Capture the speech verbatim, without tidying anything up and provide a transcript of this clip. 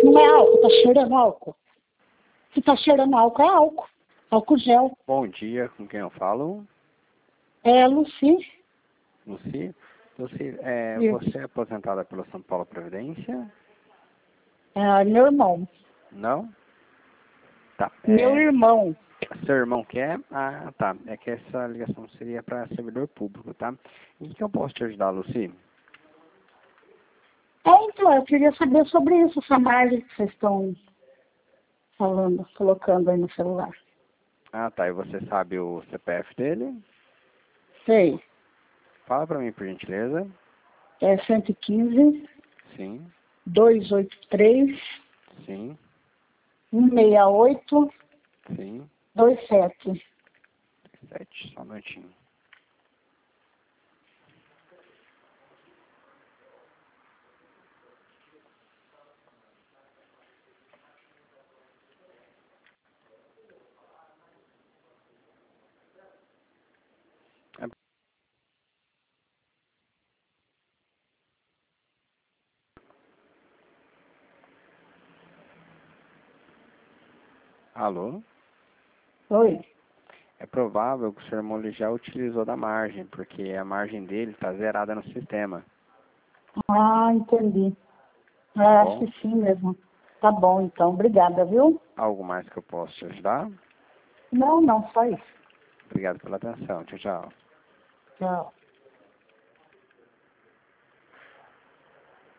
Não é álcool, tá cheirando álcool. Se tá cheirando álcool, é álcool. Álcool gel. Bom dia, com quem eu falo? É, Luci. Luci? Luci, é, Isso. você é aposentada pela São Paulo Previdência? É, meu irmão. Não? Tá. Meu É, irmão. seu irmão quer? Ah, tá. É que essa ligação seria para servidor público, tá? Em que eu posso te ajudar, Luci? É, então, eu queria saber sobre isso, essa margem que vocês estão falando, colocando aí no celular. Ah, tá. E você sabe o C P F dele? Sei. Fala para mim, por gentileza. É cento e quinze, Sim, duzentos e oitenta e três, sim, cento e sessenta e oito, sim. vinte e sete. Sete, só um minutinho. É- Alô? Oi. É provável que o seu irmão ele já utilizou da margem, porque a margem dele está zerada no sistema. Ah, entendi. É, Tá acho bom? que sim mesmo. Tá bom, então. Obrigada, viu? Algo mais que eu posso te ajudar? Não, não, só isso. Obrigado pela atenção. Tchau, tchau. Tchau.